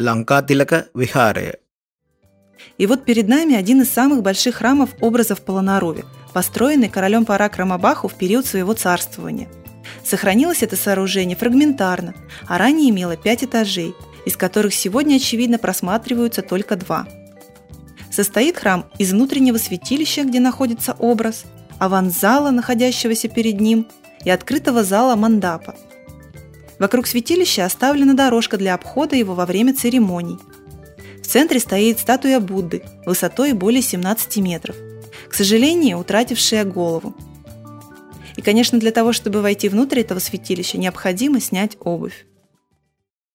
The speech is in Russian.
Ланкатилака вихарая. И вот перед нами один из самых больших храмов образов Полонаруви, построенный королем Паракрамабаху в период своего царствования. Сохранилось это сооружение фрагментарно, а ранее имело 5 этажей, из которых сегодня, очевидно, просматриваются только 2. Состоит храм из внутреннего святилища, где находится образ, аванзала, находящегося перед ним, и открытого зала мандапа. Вокруг святилища оставлена дорожка для обхода его во время церемоний. В центре стоит статуя Будды высотой более 17 метров, к сожалению, утратившая голову. И, конечно, для того, чтобы войти внутрь этого святилища, необходимо снять обувь.